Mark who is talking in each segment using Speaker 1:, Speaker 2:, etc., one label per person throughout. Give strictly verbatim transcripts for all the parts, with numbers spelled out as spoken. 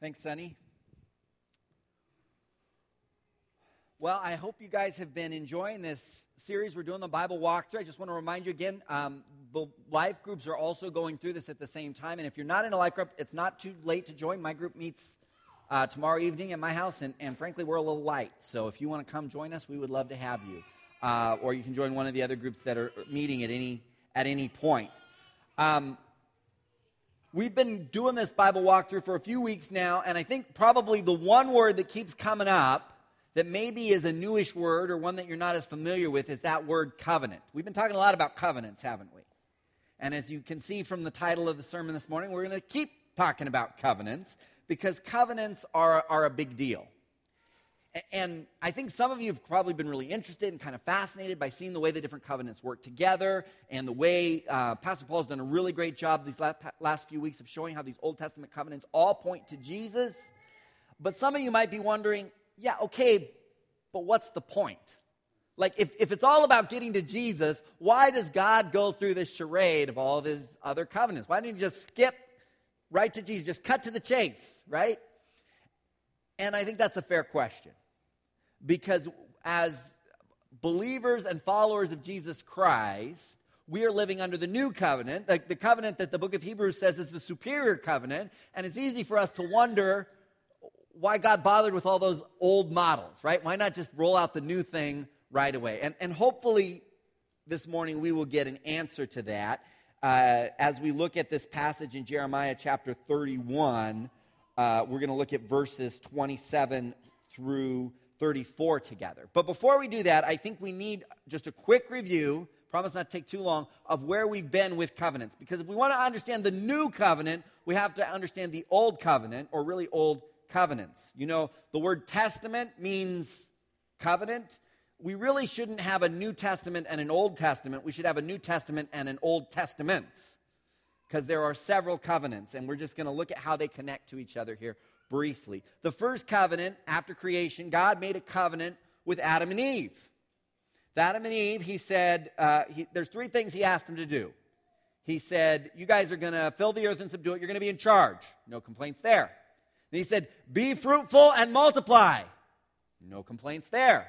Speaker 1: Thanks, Sonny. Well, I hope you guys have been enjoying this series. We're doing the Bible walkthrough. I just want to remind you again, um, the life groups are also going through this at the same time. And if you're not in a life group, it's not too late to join. My group meets uh, tomorrow evening at my house, and, and frankly, we're a little light. So if you want to come join us, we would love to have you. Uh, or you can join one of the other groups that are meeting at any at any point. Um, we've been doing this Bible walkthrough for a few weeks now, and I think probably the one word that keeps coming up that maybe is a newish word or one that you're not as familiar with is that word covenant. We've been talking a lot about covenants, haven't we? And as you can see from the title of the sermon this morning, we're going to keep talking about covenants because covenants are, are a big deal. And I think some of you have probably been really interested and kind of fascinated by seeing the way the different covenants work together and the way uh, Pastor Paul's done a really great job these last, last few weeks of showing how these Old Testament covenants all point to Jesus. But some of you might be wondering, yeah, okay, but what's the point? Like, if, if it's all about getting to Jesus, why does God go through this charade of all of his other covenants? Why didn't he just skip right to Jesus, just cut to the chase, right? And I think that's a fair question. Because as believers and followers of Jesus Christ, we are living under the new covenant, like the covenant that the book of Hebrews says is the superior covenant, and it's easy for us to wonder why God bothered with all those old models, right? Why not just roll out the new thing right away? And, and hopefully this morning we will get an answer to that uh, as we look at this passage in Jeremiah chapter thirty-one. Uh, we're going to look at verses twenty-seven through thirty-four together. But before we do that, I think we need just a quick review, promise not to take too long, of where we've been with covenants. Because if we want to understand the new covenant, we have to understand the old covenant, or really old covenants. You know, the word testament means covenant. We really shouldn't have a New Testament and an Old Testament. We should have a New Testament and an Old Testaments, because there are several covenants, and we're just going to look at how they connect to each other here briefly. The first covenant, after creation, God made a covenant with Adam and Eve. With Adam and Eve, he said, uh, he, there's three things he asked them to do. He said, you guys are going to fill the earth and subdue it. You're going to be in charge. No complaints there. Then he said, be fruitful and multiply. No complaints there.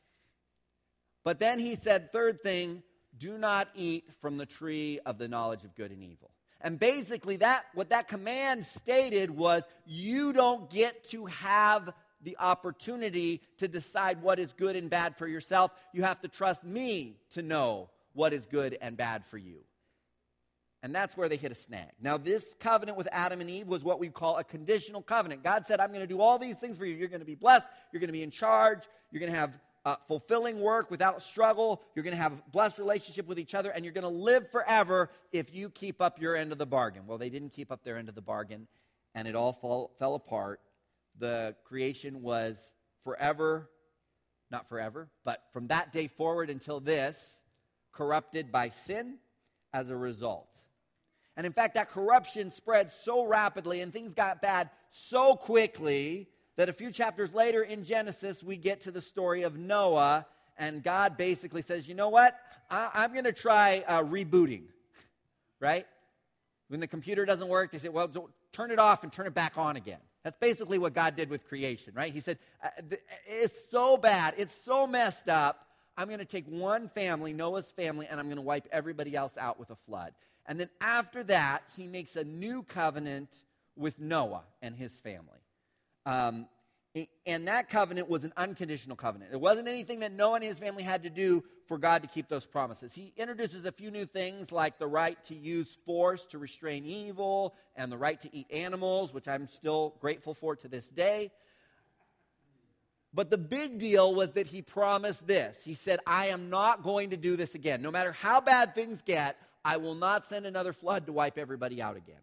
Speaker 1: But then he said, third thing, do not eat from the tree of the knowledge of good and evil. And basically that what that command stated was, you don't get to have the opportunity to decide what is good and bad for yourself. You have to trust me to know what is good and bad for you. And that's where they hit a snag. Now, this covenant with Adam and Eve was what we call a conditional covenant. God said, I'm going to do all these things for you. You're going to be blessed. You're going to be in charge. You're going to have uh, fulfilling work without struggle. You're going to have a blessed relationship with each other. And you're going to live forever if you keep up your end of the bargain. Well, they didn't keep up their end of the bargain, and it all fall, fell apart. The creation was forever, not forever, but from that day forward until this, corrupted by sin as a result. And in fact, that corruption spread so rapidly and things got bad so quickly that a few chapters later in Genesis, we get to the story of Noah, and God basically says, you know what? I- I'm going to try uh, rebooting, right? When the computer doesn't work, they say, well, don't, turn it off and turn it back on again. That's basically what God did with creation, right? He said, it's so bad, it's so messed up, I'm going to take one family, Noah's family, and I'm going to wipe everybody else out with a flood. And then after that, he makes a new covenant with Noah and his family. Um, and that covenant was an unconditional covenant. It wasn't anything that Noah and his family had to do for God to keep those promises. He introduces a few new things like the right to use force to restrain evil and the right to eat animals, which I'm still grateful for to this day. But the big deal was that he promised this. He said, I am not going to do this again. No matter how bad things get, I will not send another flood to wipe everybody out again.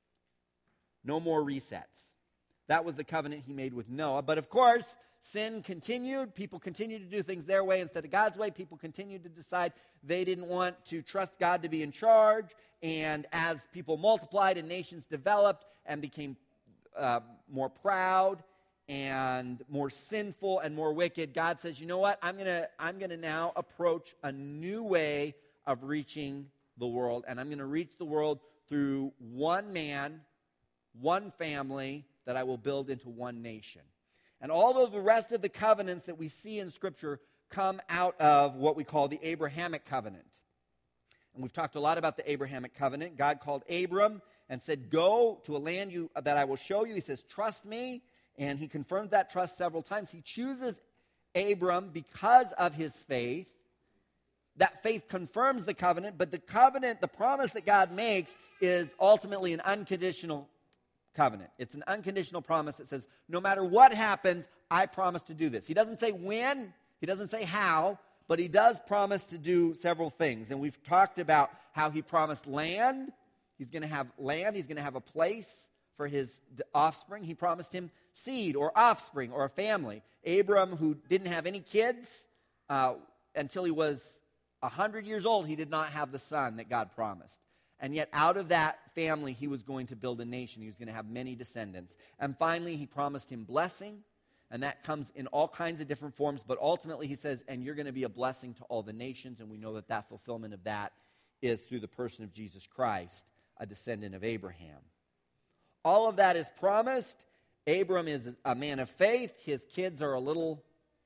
Speaker 1: No more resets. That was the covenant he made with Noah. But of course, sin continued. People continued to do things their way instead of God's way. People continued to decide they didn't want to trust God to be in charge. And as people multiplied and nations developed and became uh, more proud and more sinful and more wicked, God says, you know what? I'm going to I'm going to now approach a new way of reaching the world. And I'm going to reach the world through one man, one family, that I will build into one nation. And all of the rest of the covenants that we see in Scripture come out of what we call the Abrahamic covenant. And we've talked a lot about the Abrahamic covenant. God called Abram and said, go to a land you, that I will show you. He says, trust me. And he confirms that trust several times. He chooses Abram because of his faith. That faith confirms the covenant, but the covenant, the promise that God makes is ultimately an unconditional covenant. It's an unconditional promise that says, no matter what happens, I promise to do this. He doesn't say when, he doesn't say how, but he does promise to do several things. And we've talked about how he promised land. He's going to have land. He's going to have a place for his offspring. He promised him seed or offspring or a family. Abram, who didn't have any kids uh, until he was one hundred years old, he did not have the son that God promised. And yet out of that family, he was going to build a nation. He was going to have many descendants. And finally, he promised him blessing. And that comes in all kinds of different forms. But ultimately, he says, and you're going to be a blessing to all the nations. And we know that that fulfillment of that is through the person of Jesus Christ, a descendant of Abraham. All of that is promised. Abram is a man of faith. His kids are a little,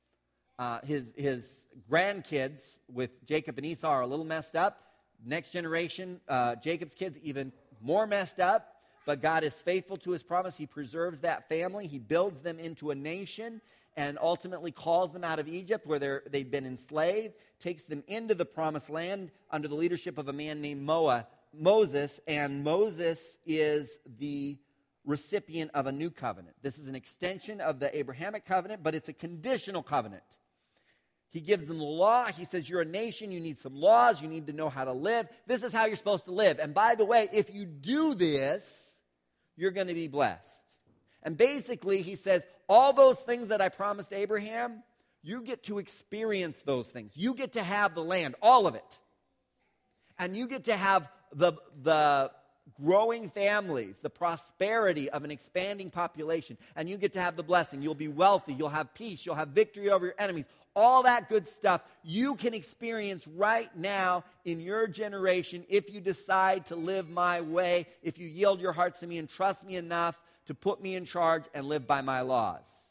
Speaker 1: uh, his, his grandkids with Jacob and Esau are a little messed up. Next generation, uh, Jacob's kids, even more messed up. But God is faithful to his promise. He preserves that family. He builds them into a nation and ultimately calls them out of Egypt where they're, they've been enslaved, takes them into the promised land under the leadership of a man named Moa, Moses. And Moses is the recipient of a new covenant. This is an extension of the Abrahamic covenant, but it's a conditional covenant. He gives them the law. He says, you're a nation. You need some laws. You need to know how to live. This is how you're supposed to live. And by the way, if you do this, you're going to be blessed. And basically, he says, all those things that I promised Abraham, you get to experience those things. You get to have the land, all of it. And you get to have the, the growing families, the prosperity of an expanding population. And you get to have the blessing. You'll be wealthy. You'll have peace. You'll have victory over your enemies. All that good stuff you can experience right now in your generation if you decide to live my way, if you yield your hearts to me and trust me enough to put me in charge and live by my laws.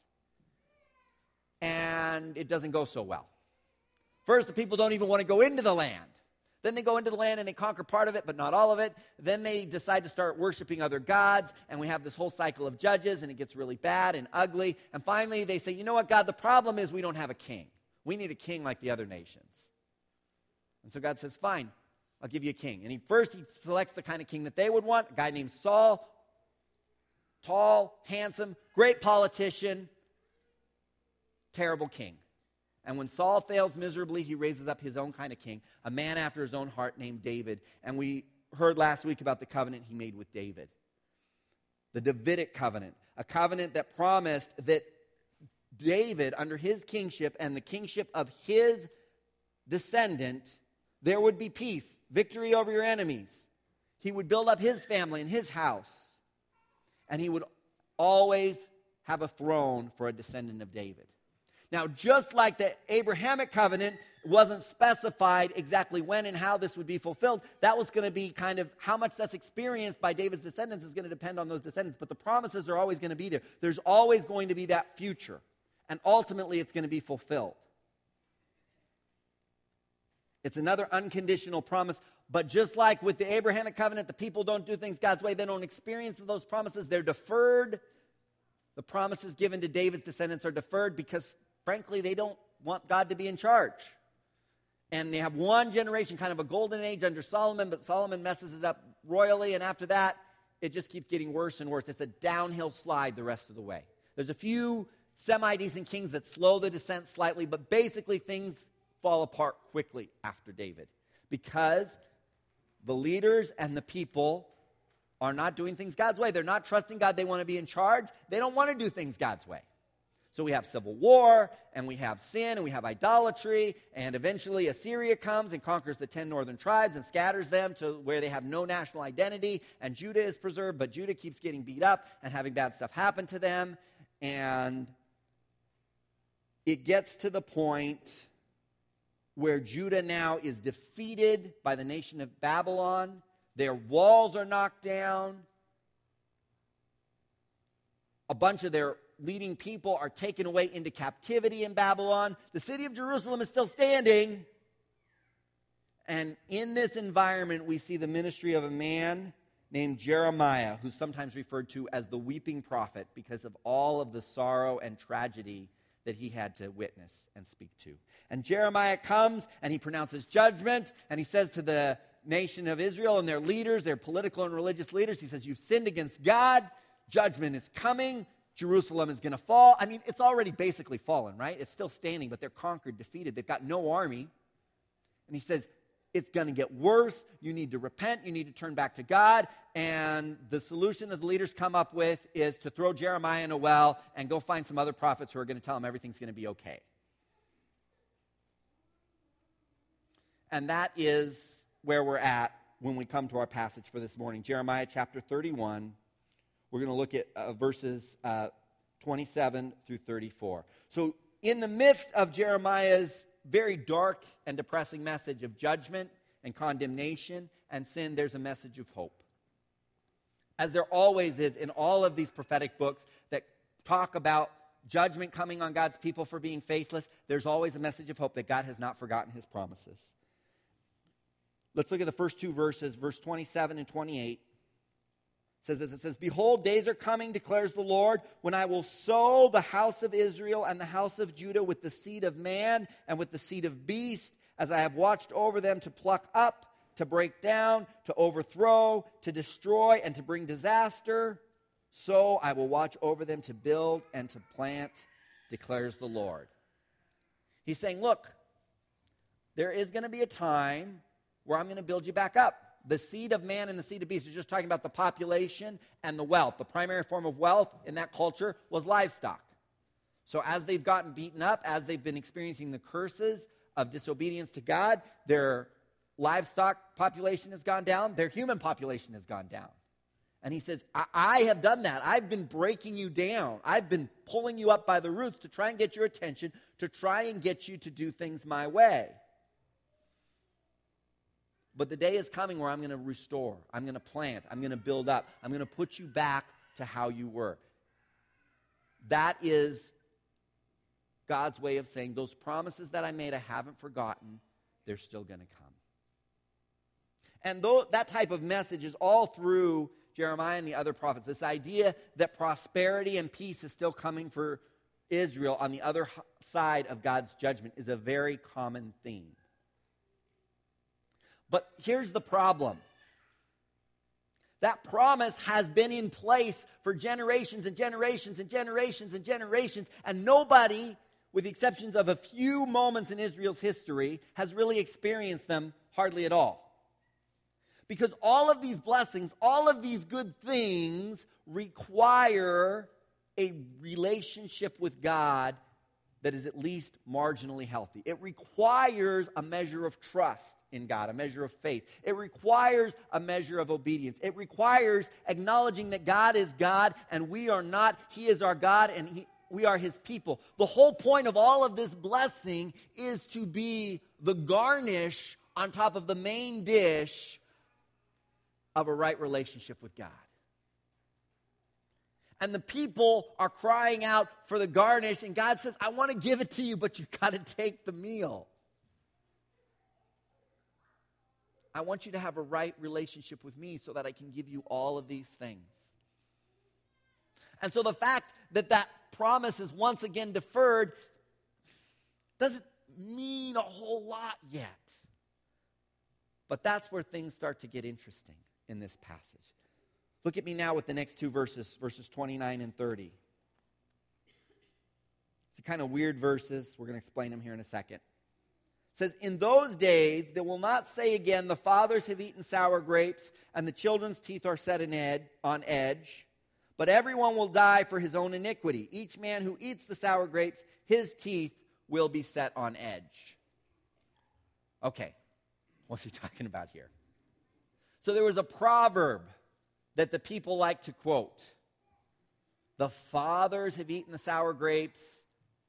Speaker 1: And it doesn't go so well. First, the people don't even want to go into the land. Then they go into the land and they conquer part of it, but not all of it. Then they decide to start worshiping other gods, and we have this whole cycle of judges, and it gets really bad and ugly. And finally, they say, you know what, God, the problem is we don't have a king. We need a king like the other nations. And so God says, fine, I'll give you a king. And he first he selects the kind of king that they would want, a guy named Saul, tall, handsome, great politician, terrible king. And when Saul fails miserably, he raises up his own kind of king, a man after his own heart named David. And we heard last week about the covenant he made with David. The Davidic covenant, a covenant that promised that David, under his kingship and the kingship of his descendant, there would be peace, victory over your enemies. He would build up his family and his house. And he would always have a throne for a descendant of David. Now, just like the Abrahamic covenant wasn't specified exactly when and how this would be fulfilled, that was going to be kind of how much that's experienced by David's descendants is going to depend on those descendants. But the promises are always going to be there. There's always going to be that future. And ultimately, it's going to be fulfilled. It's another unconditional promise. But just like with the Abrahamic covenant, the people don't do things God's way. They don't experience those promises. They're deferred. The promises given to David's descendants are deferred because, frankly, they don't want God to be in charge. And they have one generation, kind of a golden age under Solomon, but Solomon messes it up royally. And after that, it just keeps getting worse and worse. It's a downhill slide the rest of the way. There's a few semi-decent kings that slow the descent slightly, but basically things fall apart quickly after David because the leaders and the people are not doing things God's way. They're not trusting God. They want to be in charge. They don't want to do things God's way. So we have civil war, and we have sin, and we have idolatry, and eventually Assyria comes and conquers the ten northern tribes and scatters them to where they have no national identity, and Judah is preserved, but Judah keeps getting beat up and having bad stuff happen to them, and it gets to the point where Judah now is defeated by the nation of Babylon. Their walls are knocked down. a bunch of their leading people are taken away into captivity in Babylon. The city of Jerusalem is still standing. And in this environment, we see the ministry of a man named Jeremiah, who's sometimes referred to as the weeping prophet because of all of the sorrow and tragedy that he had to witness and speak to. And Jeremiah comes and he pronounces judgment, and he says to the nation of Israel and their leaders, their political and religious leaders, he says, you've sinned against God, judgment is coming, Jerusalem is going to fall. I mean, it's already basically fallen, right? It's still standing, but they're conquered, defeated. They've got no army. And he says, it's going to get worse. You need to repent. You need to turn back to God. And the solution that the leaders come up with is to throw Jeremiah in a well and go find some other prophets who are going to tell him everything's going to be okay. And that is where we're at when we come to our passage for this morning. Jeremiah chapter thirty-one. We're going to look at uh, verses uh, twenty-seven through thirty-four. So in the midst of Jeremiah's very dark and depressing message of judgment and condemnation and sin, there's a message of hope. As there always is in all of these prophetic books that talk about judgment coming on God's people for being faithless, there's always a message of hope that God has not forgotten his promises. Let's look at the first two verses, verse twenty-seven and twenty-eight. It says this, it says, behold, days are coming, declares the Lord, when I will sow the house of Israel and the house of Judah with the seed of man and with the seed of beast, as I have watched over them to pluck up, to break down, to overthrow, to destroy, and to bring disaster. So I will watch over them to build and to plant, declares the Lord. He's saying, look, there is going to be a time where I'm going to build you back up. The seed of man and the seed of beast is just talking about the population and the wealth. The primary form of wealth in that culture was livestock. So as they've gotten beaten up, as they've been experiencing the curses of disobedience to God, their livestock population has gone down, their human population has gone down. And he says, I, I have done that. I've been breaking you down. I've been pulling you up by the roots to try and get your attention, to try and get you to do things my way. But the day is coming where I'm going to restore, I'm going to plant, I'm going to build up, I'm going to put you back to how you were. That is God's way of saying, those promises that I made, I haven't forgotten, they're still going to come. And though that type of message is all through Jeremiah and the other prophets, this idea that prosperity and peace is still coming for Israel on the other side of God's judgment is a very common theme. But here's the problem. That promise has been in place for generations and generations and generations and generations, and nobody, with the exceptions of a few moments in Israel's history, has really experienced them hardly at all. Because all of these blessings, all of these good things require a relationship with God that is at least marginally healthy. It requires a measure of trust in God, a measure of faith. It requires a measure of obedience. It requires acknowledging that God is God and we are not. He is our God and he, we are his people. The whole point of all of this blessing is to be the garnish on top of the main dish of a right relationship with God. And the people are crying out for the garnish, and God says, I want to give it to you, but you've got to take the meal. I want you to have a right relationship with me so that I can give you all of these things. And so the fact that that promise is once again deferred doesn't mean a whole lot yet. But that's where things start to get interesting in this passage. Look at me now with the next two verses, verses twenty-nine and thirty. It's kind of weird verses. We're going to explain them here in a second. It says, in those days, they will not say again, the fathers have eaten sour grapes, and the children's teeth are set in ed- on edge. But everyone will die for his own iniquity. Each man who eats the sour grapes, his teeth will be set on edge. Okay, what's he talking about here? So there was a proverb that the people like to quote. The fathers have eaten the sour grapes,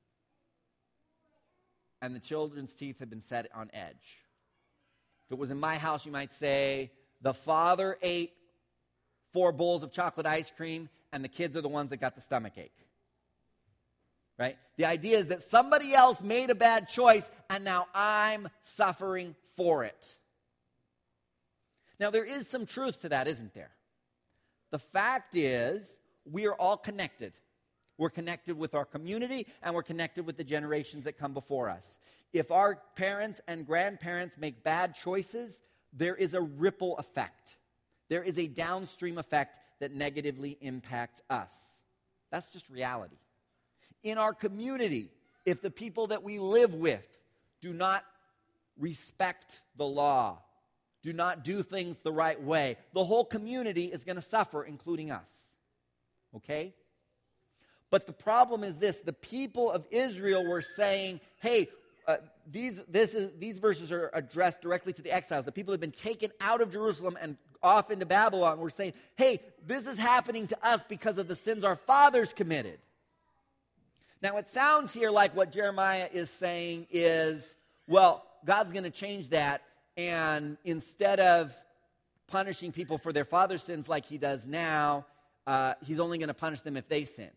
Speaker 1: and the children's teeth have been set on edge. If it was in my house, you might say, the father ate four bowls of chocolate ice cream, and the kids are the ones that got the stomach ache. Right? The idea is that somebody else made a bad choice, and now I'm suffering for it. Now, there is some truth to that, isn't there? The fact is, we are all connected. We're connected with our community, and we're connected with the generations that come before us. If our parents and grandparents make bad choices, there is a ripple effect. There is a downstream effect that negatively impacts us. That's just reality. In our community, if the people that we live with do not respect the law, do not do things the right way, the whole community is going to suffer, including us. Okay? But the problem is this: the people of Israel were saying, hey, uh, these, this is, these verses are addressed directly to the exiles. The people have been taken out of Jerusalem and off into Babylon. We're saying, hey, this is happening to us because of the sins our fathers committed. Now, it sounds here like what Jeremiah is saying is, well, God's going to change that, and instead of punishing people for their father's sins like he does now, uh, he's only going to punish them if they sin.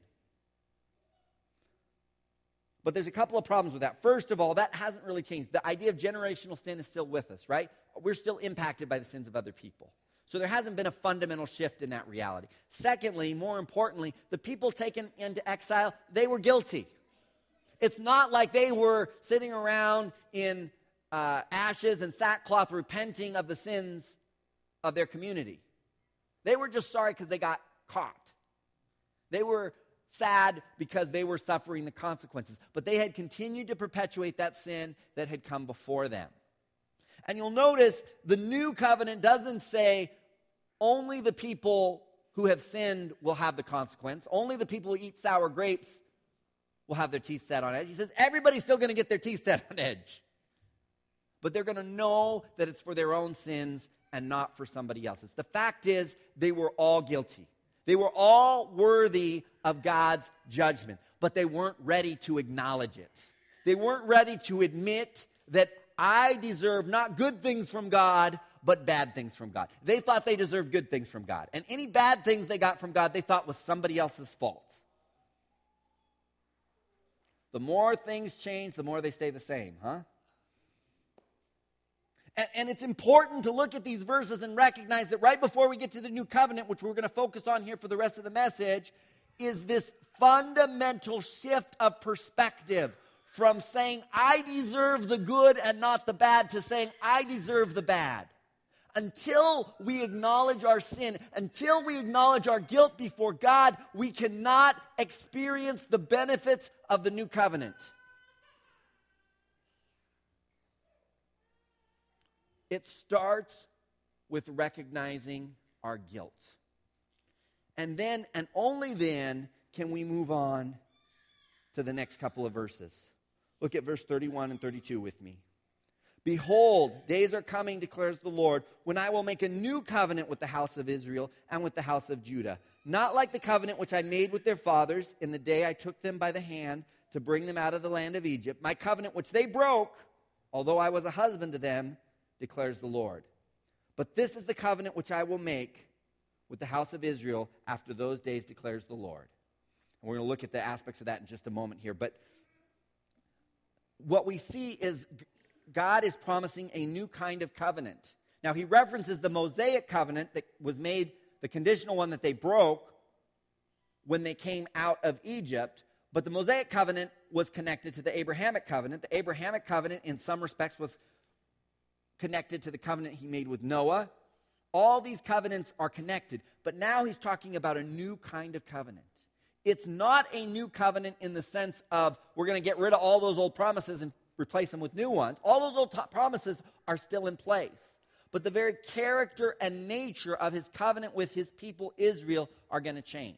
Speaker 1: But there's a couple of problems with that. First of all, that hasn't really changed. The idea of generational sin is still with us, right? We're still impacted by the sins of other people. So there hasn't been a fundamental shift in that reality. Secondly, more importantly, the people taken into exile, they were guilty. It's not like they were sitting around in uh, ashes and sackcloth repenting of the sins of their community. They were just sorry because they got caught. They were sad because they were suffering the consequences. But they had continued to perpetuate that sin that had come before them. And you'll notice the new covenant doesn't say only the people who have sinned will have the consequence. Only the people who eat sour grapes will have their teeth set on edge. He says everybody's still going to get their teeth set on edge. But they're going to know that it's for their own sins and not for somebody else's. The fact is, they were all guilty. They were all worthy of God's judgment, but they weren't ready to acknowledge it. They weren't ready to admit that I deserve not good things from God, but bad things from God. They thought they deserved good things from God. And any bad things they got from God, they thought was somebody else's fault. The more things change, the more they stay the same, huh? And, and it's important to look at these verses and recognize that right before we get to the new covenant, which we're going to focus on here for the rest of the message, is this fundamental shift of perspective from saying, I deserve the good and not the bad, to saying, I deserve the bad. Until we acknowledge our sin, until we acknowledge our guilt before God, we cannot experience the benefits of the new covenant. It starts with recognizing our guilt. And then, and only then, can we move on to the next couple of verses. Look at verse thirty-one and thirty-two with me. Behold, days are coming, declares the Lord, when I will make a new covenant with the house of Israel and with the house of Judah. Not like the covenant which I made with their fathers in the day I took them by the hand to bring them out of the land of Egypt. My covenant which they broke, although I was a husband to them, declares the Lord. But this is the covenant which I will make with the house of Israel after those days, declares the Lord. And we're going to look at the aspects of that in just a moment here. But what we see is God is promising a new kind of covenant. Now, he references the Mosaic covenant that was made, the conditional one that they broke when they came out of Egypt. But the Mosaic covenant was connected to the Abrahamic covenant. The Abrahamic covenant, in some respects, was connected to the covenant he made with Noah. All these covenants are connected. But now he's talking about a new kind of covenant. It's not a new covenant in the sense of we're going to get rid of all those old promises and replace them with new ones. All those old t- promises are still in place. But the very character and nature of his covenant with his people Israel are going to change.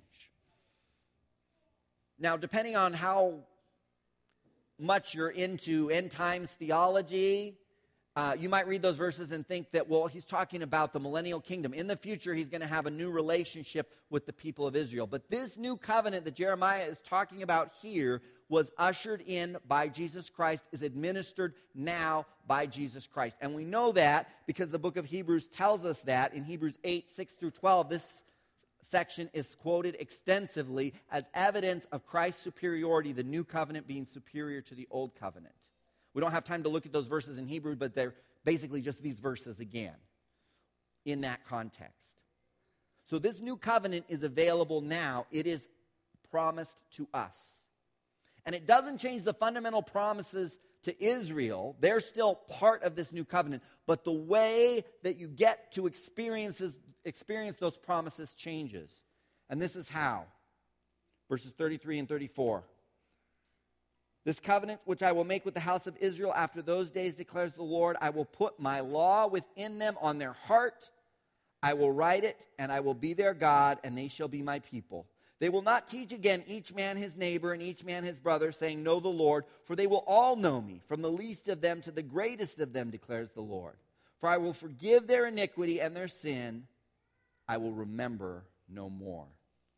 Speaker 1: Now, depending on how much you're into end times theology, Uh, you might read those verses and think that, well, he's talking about the millennial kingdom. In the future, he's going to have a new relationship with the people of Israel. But this new covenant that Jeremiah is talking about here was ushered in by Jesus Christ, is administered now by Jesus Christ. And we know that because the book of Hebrews tells us that in Hebrews eight, six through twelve. This section is quoted extensively as evidence of Christ's superiority, the new covenant being superior to the old covenant. We don't have time to look at those verses in Hebrew, but they're basically just these verses again in that context. So this new covenant is available now. It is promised to us. And it doesn't change the fundamental promises to Israel. They're still part of this new covenant. But the way that you get to experiences, experience those promises changes. And this is how. Verses thirty-three and thirty-four. This covenant which I will make with the house of Israel after those days, declares the Lord, I will put my law within them on their heart. I will write it, and I will be their God, and they shall be my people. They will not teach again each man his neighbor and each man his brother, saying, know the Lord, for they will all know me, from the least of them to the greatest of them, declares the Lord. For I will forgive their iniquity and their sin. I will remember no more.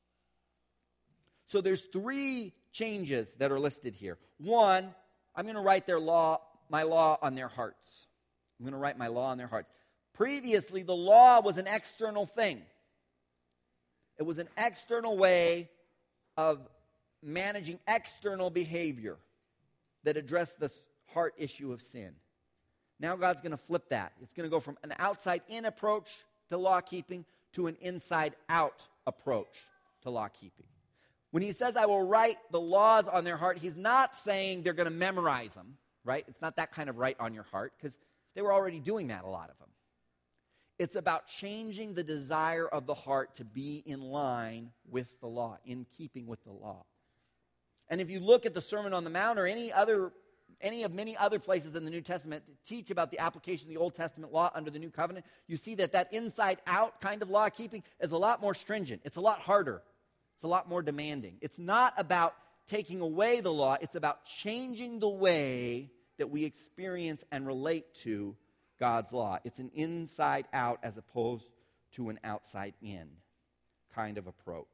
Speaker 1: So there's three changes that are listed here. One, I'm going to write their law, my law on their hearts. I'm going to write my law on their hearts. Previously, the law was an external thing. It was an external way of managing external behavior that addressed the heart issue of sin. Now God's going to flip that. It's going to go from an outside-in approach to law-keeping to an inside-out approach to law-keeping. When he says, I will write the laws on their heart, he's not saying they're going to memorize them, right? It's not that kind of write on your heart, because they were already doing that, a lot of them. It's about changing the desire of the heart to be in line with the law, in keeping with the law. And if you look at the Sermon on the Mount or any other, any of many other places in the New Testament that teach about the application of the Old Testament law under the New Covenant, you see that that inside-out kind of law keeping is a lot more stringent. It's a lot harder. It's a lot more demanding. It's not about taking away the law. It's about changing the way that we experience and relate to God's law. It's an inside-out as opposed to an outside-in kind of approach.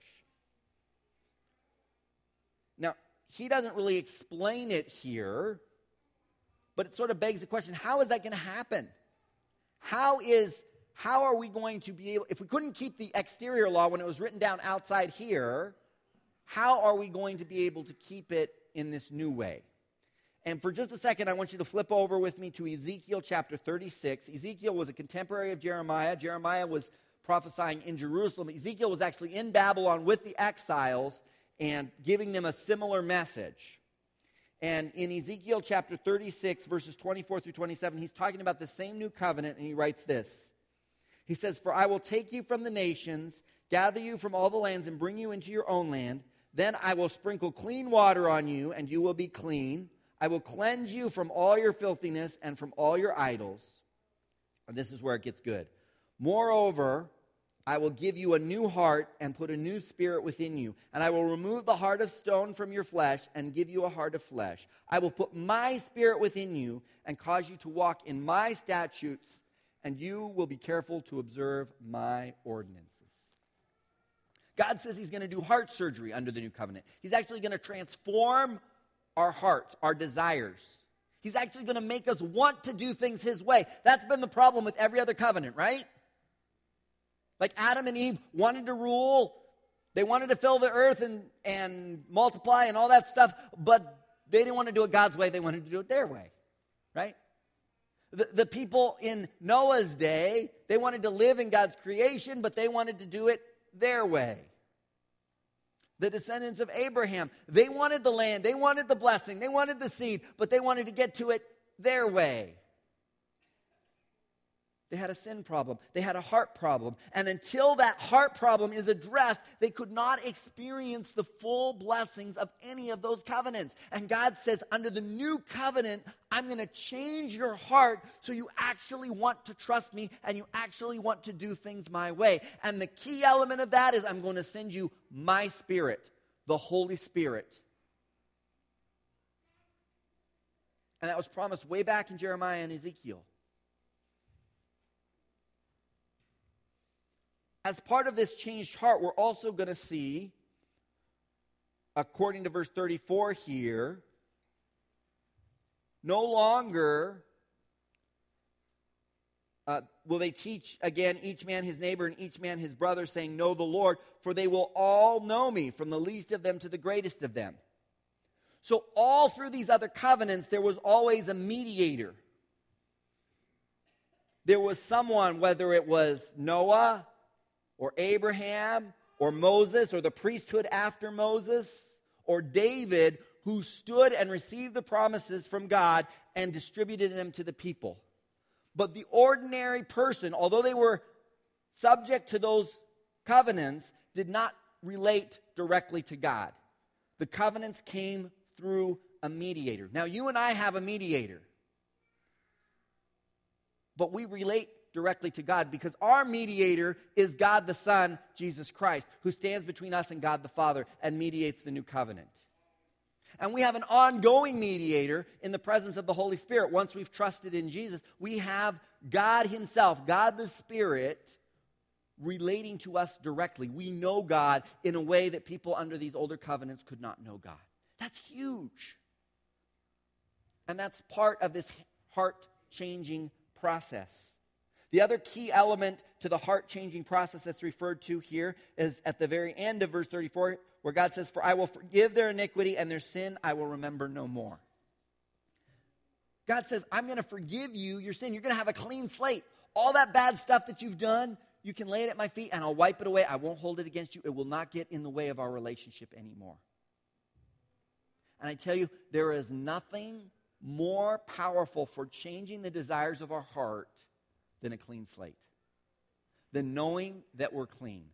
Speaker 1: Now, he doesn't really explain it here, but it sort of begs the question, how is that going to happen? How is, how are we going to be able, if we couldn't keep the exterior law when it was written down outside here, how are we going to be able to keep it in this new way? And for just a second, I want you to flip over with me to Ezekiel chapter thirty-six. Ezekiel was a contemporary of Jeremiah. Jeremiah was prophesying in Jerusalem. Ezekiel was actually in Babylon with the exiles and giving them a similar message. And in Ezekiel chapter thirty-six, verses twenty-four through twenty-seven, he's talking about the same new covenant, and he writes this. He says, for I will take you from the nations, gather you from all the lands, and bring you into your own land. Then I will sprinkle clean water on you, and you will be clean. I will cleanse you from all your filthiness and from all your idols. And this is where it gets good. Moreover, I will give you a new heart and put a new spirit within you. And I will remove the heart of stone from your flesh and give you a heart of flesh. I will put my spirit within you and cause you to walk in my statutes, and you will be careful to observe my ordinances. God says he's going to do heart surgery under the new covenant. He's actually going to transform our hearts, our desires. He's actually going to make us want to do things his way. That's been the problem with every other covenant, right? Like Adam and Eve wanted to rule. They wanted to fill the earth and, and multiply and all that stuff, but they didn't want to do it God's way. They wanted to do it their way, right? The, the people in Noah's day, they wanted to live in God's creation, but they wanted to do it their way. The descendants of Abraham, they wanted the land, they wanted the blessing, they wanted the seed, but they wanted to get to it their way. They had a sin problem. They had a heart problem. And until that heart problem is addressed, they could not experience the full blessings of any of those covenants. And God says, under the new covenant, I'm going to change your heart so you actually want to trust me and you actually want to do things my way. And the key element of that is I'm going to send you my Spirit, the Holy Spirit. And that was promised way back in Jeremiah and Ezekiel. As part of this changed heart, we're also going to see, according to verse thirty-four here, no longer Uh, will they teach again each man his neighbor and each man his brother, saying, know the Lord, for they will all know me, from the least of them to the greatest of them. So all through these other covenants, there was always a mediator. There was someone, whether it was Noah or Abraham or Moses or the priesthood after Moses or David, who stood and received the promises from God and distributed them to the people. But the ordinary person, although they were subject to those covenants, did not relate directly to God. The covenants came through a mediator. Now, you and I have a mediator, but we relate directly to God because our mediator is God the Son, Jesus Christ, who stands between us and God the Father and mediates the new covenant. And we have an ongoing mediator in the presence of the Holy Spirit. Once we've trusted in Jesus, we have God himself, God the Spirit, relating to us directly. We know God in a way that people under these older covenants could not know God. That's huge. And that's part of this heart-changing process. The other key element to the heart-changing process that's referred to here is at the very end of verse thirty-four, where God says, for I will forgive their iniquity and their sin I will remember no more. God says, I'm going to forgive you your sin. You're going to have a clean slate. All that bad stuff that you've done, you can lay it at my feet and I'll wipe it away. I won't hold it against you. It will not get in the way of our relationship anymore. And I tell you, there is nothing more powerful for changing the desires of our heart than a clean slate, than knowing that we're clean.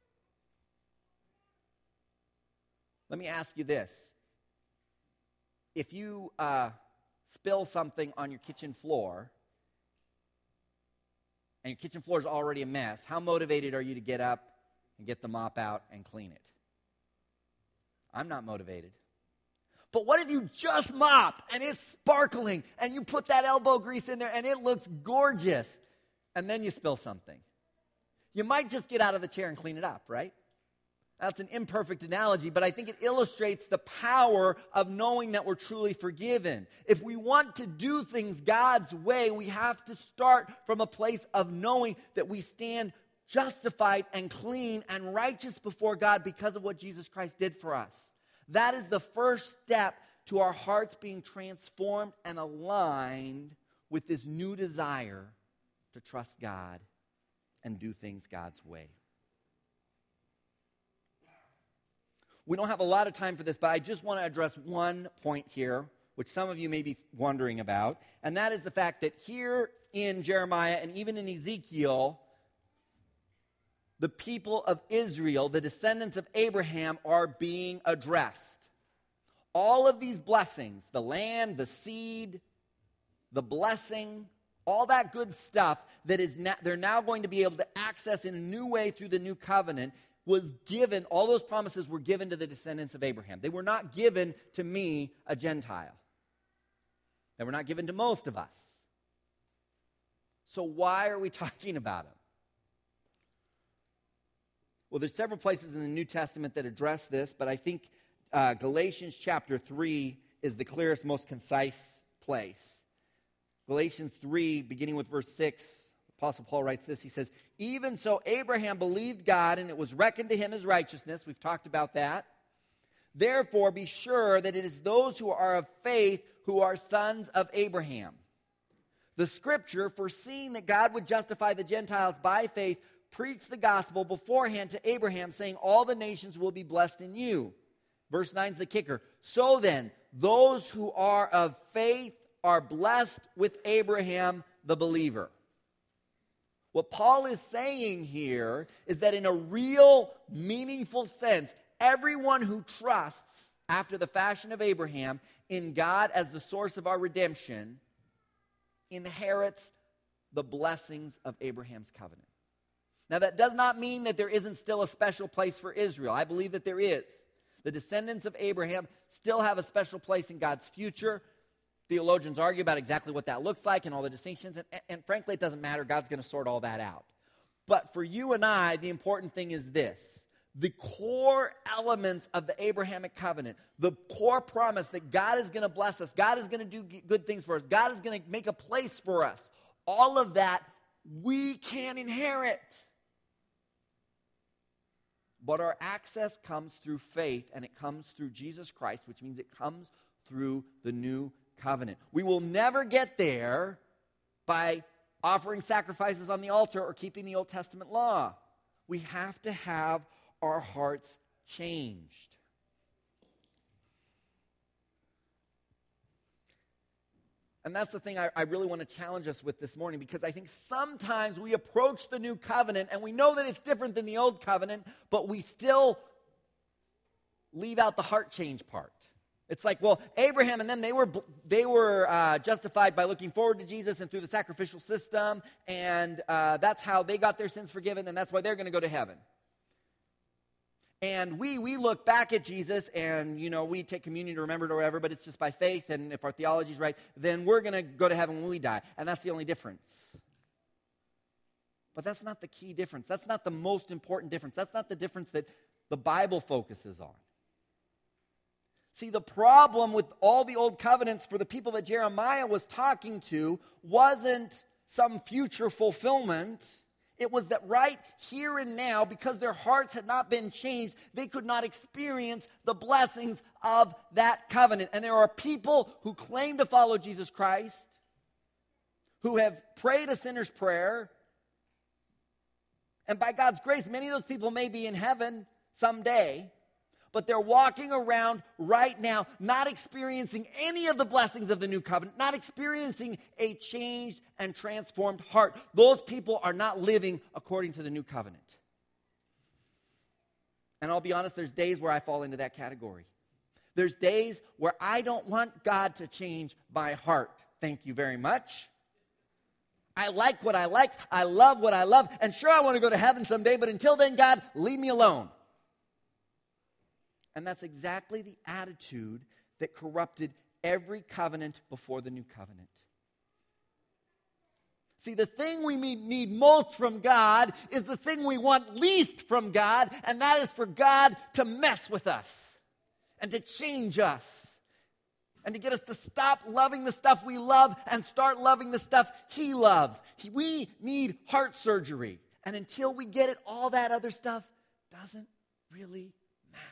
Speaker 1: Let me ask you this. If you uh, spill something on your kitchen floor, and your kitchen floor is already a mess, how motivated are you to get up and get the mop out and clean it? I'm not motivated. But what if you just mop and it's sparkling and you put that elbow grease in there and it looks gorgeous and then you spill something? You might just get out of the chair and clean it up, right? That's an imperfect analogy, but I think it illustrates the power of knowing that we're truly forgiven. If we want to do things God's way, we have to start from a place of knowing that we stand justified and clean and righteous before God because of what Jesus Christ did for us. That is the first step to our hearts being transformed and aligned with this new desire to trust God and do things God's way. We don't have a lot of time for this, but I just want to address one point here, which some of you may be wondering about, and that is the fact that here in Jeremiah and even in Ezekiel, the people of Israel, the descendants of Abraham, are being addressed. All of these blessings, the land, the seed, the blessing, all that good stuff that is na- they're now going to be able to access in a new way through the new covenant was given, all those promises were given to the descendants of Abraham. They were not given to me, a Gentile. They were not given to most of us. So why are we talking about them? Well, there's several places in the New Testament that address this, but I think uh, Galatians chapter three is the clearest, most concise place. Galatians three, beginning with verse six, Apostle Paul writes this. He says, even so Abraham believed God, and it was reckoned to him as righteousness. We've talked about that. Therefore, be sure that it is those who are of faith who are sons of Abraham. The scripture, foreseeing that God would justify the Gentiles by faith, preached the gospel beforehand to Abraham, saying, all the nations will be blessed in you. Verse nine is the kicker. So then, those who are of faith are blessed with Abraham the believer. What Paul is saying here is that in a real, meaningful sense, everyone who trusts, after the fashion of Abraham, in God as the source of our redemption, inherits the blessings of Abraham's covenant. Now, that does not mean that there isn't still a special place for Israel. I believe that there is. The descendants of Abraham still have a special place in God's future. Theologians argue about exactly what that looks like and all the distinctions, and, and frankly, it doesn't matter. God's going to sort all that out. But for you and I, the important thing is this. The core elements of the Abrahamic covenant, the core promise that God is going to bless us, God is going to do good things for us, God is going to make a place for us, all of that we can't inherit. But our access comes through faith, and it comes through Jesus Christ, which means it comes through the new covenant. We will never get there by offering sacrifices on the altar or keeping the Old Testament law. We have to have our hearts changed. And that's the thing I, I really want to challenge us with this morning, because I think sometimes we approach the new covenant and we know that it's different than the old covenant, but we still leave out the heart change part. It's like, well, Abraham and them, they were they were uh, justified by looking forward to Jesus and through the sacrificial system, and uh, that's how they got their sins forgiven, and that's why they're going to go to heaven. And we we look back at Jesus, and, you know, we take communion to remember it or whatever, but it's just by faith, and if our theology is right, then we're going to go to heaven when we die. And that's the only difference. But that's not the key difference. That's not the most important difference. That's not the difference that the Bible focuses on. See, the problem with all the old covenants for the people that Jeremiah was talking to wasn't some future fulfillment. It was that right here and now, because their hearts had not been changed, they could not experience the blessings of that covenant. And there are people who claim to follow Jesus Christ, who have prayed a sinner's prayer, and by God's grace, many of those people may be in heaven someday, but they're walking around right now not experiencing any of the blessings of the new covenant, not experiencing a changed and transformed heart. Those people are not living according to the new covenant. And I'll be honest, there's days where I fall into that category. There's days where I don't want God to change my heart. Thank you very much. I like what I like. I love what I love. And sure, I want to go to heaven someday, but until then, God, leave me alone. And that's exactly the attitude that corrupted every covenant before the new covenant. See, the thing we need most from God is the thing we want least from God, and that is for God to mess with us and to change us and to get us to stop loving the stuff we love and start loving the stuff He loves. We need heart surgery. And until we get it, all that other stuff doesn't really matter.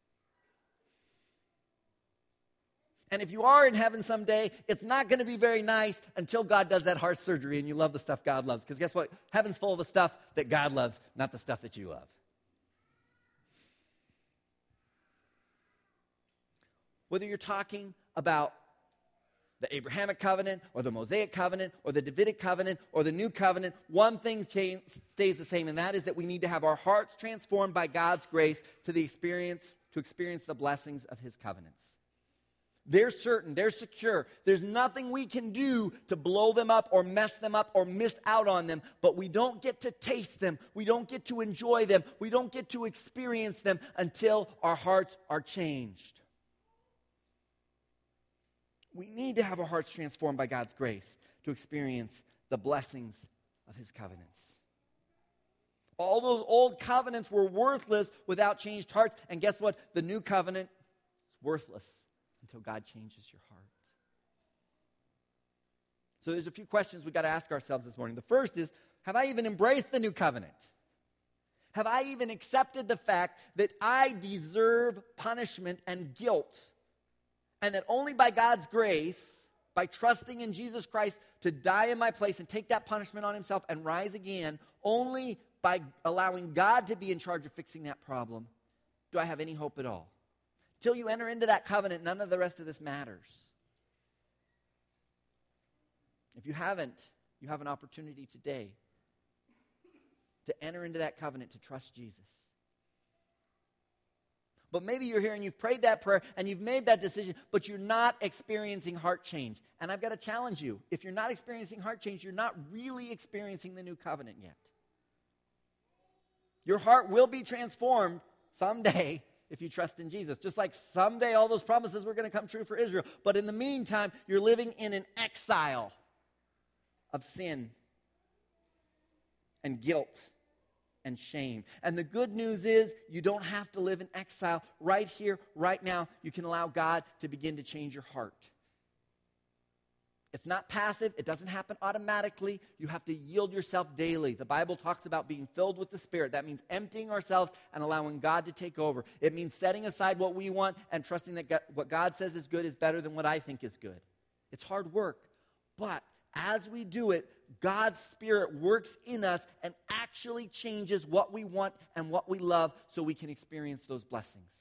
Speaker 1: And if you are in heaven someday, it's not going to be very nice until God does that heart surgery and you love the stuff God loves. Because guess what? Heaven's full of the stuff that God loves, not the stuff that you love. Whether you're talking about the Abrahamic covenant or the Mosaic covenant or the Davidic covenant or the new covenant, one thing change, stays the same, and that is that we need to have our hearts transformed by God's grace to the experience, to experience the blessings of His covenants. They're certain, they're secure. There's nothing we can do to blow them up or mess them up or miss out on them, but we don't get to taste them. We don't get to enjoy them. We don't get to experience them until our hearts are changed. We need to have our hearts transformed by God's grace to experience the blessings of His covenants. All those old covenants were worthless without changed hearts, and guess what? The new covenant is worthless until God changes your heart. So there's a few questions we've got to ask ourselves this morning. The first is, have I even embraced the new covenant? Have I even accepted the fact that I deserve punishment and guilt, and that only by God's grace, by trusting in Jesus Christ to die in my place and take that punishment on Himself and rise again, only by allowing God to be in charge of fixing that problem, do I have any hope at all? Till you enter into that covenant, none of the rest of this matters. If you haven't, you have an opportunity today to enter into that covenant, to trust Jesus. But maybe you're here and you've prayed that prayer and you've made that decision, but you're not experiencing heart change. And I've got to challenge you. If you're not experiencing heart change, you're not really experiencing the new covenant yet. Your heart will be transformed someday if you trust in Jesus. Just like someday all those promises were going to come true for Israel. But in the meantime, you're living in an exile of sin and guilt and shame. And the good news is you don't have to live in exile. Right here, right now, you can allow God to begin to change your heart. It's not passive. It doesn't happen automatically. You have to yield yourself daily. The Bible talks about being filled with the Spirit. That means emptying ourselves and allowing God to take over. It means setting aside what we want and trusting that God, what God says is good is better than what I think is good. It's hard work. But as we do it, God's Spirit works in us and actually changes what we want and what we love so we can experience those blessings.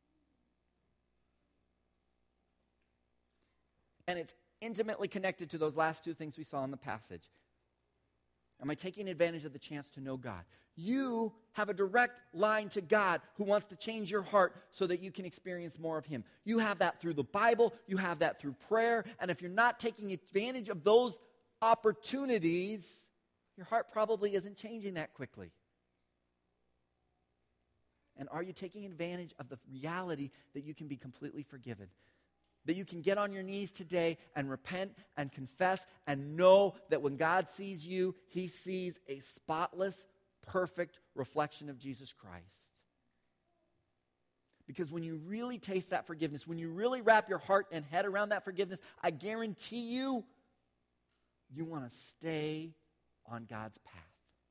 Speaker 1: And it's intimately connected to those last two things we saw in the passage. Am I taking advantage of the chance to know God? You have a direct line to God who wants to change your heart so that you can experience more of Him. You have that through the Bible. You have that through prayer. And if you're not taking advantage of those opportunities, your heart probably isn't changing that quickly. And are you taking advantage of the reality that you can be completely forgiven? That you can get on your knees today and repent and confess and know that when God sees you, He sees a spotless, perfect reflection of Jesus Christ. Because when you really taste that forgiveness, when you really wrap your heart and head around that forgiveness, I guarantee you, you want to stay on God's path.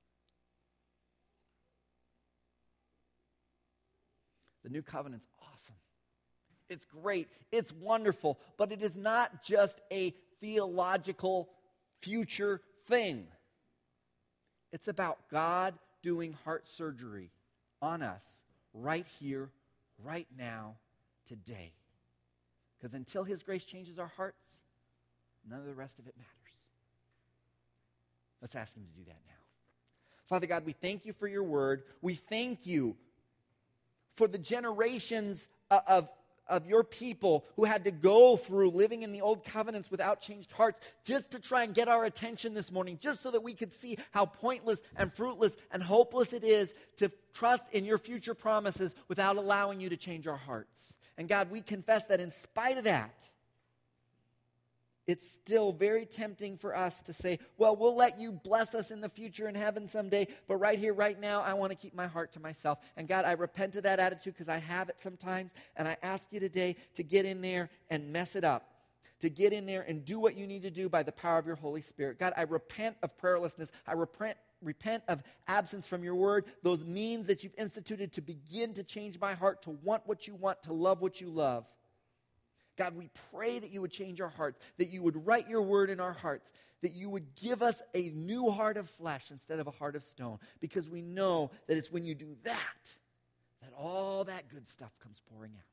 Speaker 1: The new covenant's awesome. It's great. It's wonderful. But it is not just a theological future thing. It's about God doing heart surgery on us right here, right now, today. Because until His grace changes our hearts, none of the rest of it matters. Let's ask Him to do that now. Father God, we thank You for Your word. We thank You for the generations of of Your people who had to go through living in the old covenants without changed hearts just to try and get our attention this morning, just so that we could see how pointless and fruitless and hopeless it is to trust in Your future promises without allowing You to change our hearts. And God, we confess that in spite of that, it's still very tempting for us to say, well, we'll let You bless us in the future in heaven someday, but right here, right now, I want to keep my heart to myself. And God, I repent of that attitude because I have it sometimes, and I ask You today to get in there and mess it up, to get in there and do what You need to do by the power of Your Holy Spirit. God, I repent of prayerlessness. I repent Repent of absence from Your word, those means that You've instituted to begin to change my heart, to want what You want, to love what You love. God, we pray that You would change our hearts, that You would write Your word in our hearts, that You would give us a new heart of flesh instead of a heart of stone, because we know that it's when You do that, that all that good stuff comes pouring out.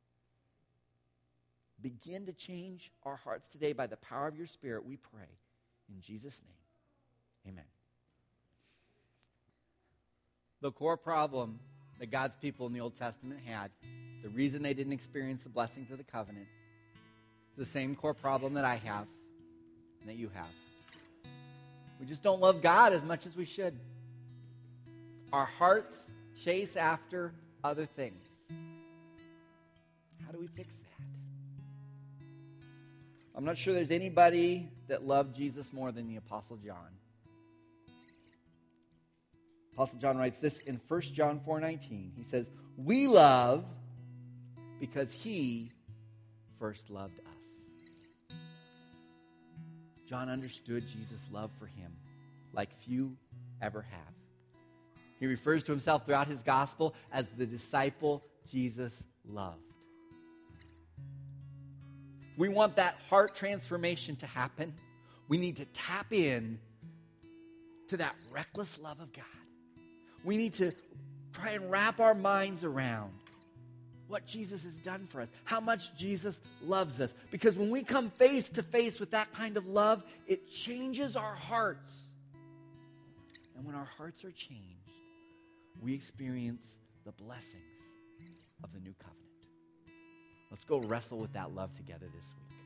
Speaker 1: Begin to change our hearts today by the power of Your Spirit, we pray. In Jesus' name, amen. The core problem that God's people in the Old Testament had, the reason they didn't experience the blessings of the covenant, is the same core problem that I have and that you have. We just don't love God as much as we should. Our hearts chase after other things. How do we fix that? I'm not sure there's anybody that loved Jesus more than the Apostle John. Apostle John writes this in First John four nineteen. He says, we love because He first loved us. John understood Jesus' love for him like few ever have. He refers to himself throughout his gospel as the disciple Jesus loved. We want that heart transformation to happen. We need to tap in to that reckless love of God. We need to try and wrap our minds around what Jesus has done for us, how much Jesus loves us. Because when we come face to face with that kind of love, it changes our hearts. And when our hearts are changed, we experience the blessings of the new covenant. Let's go wrestle with that love together this week.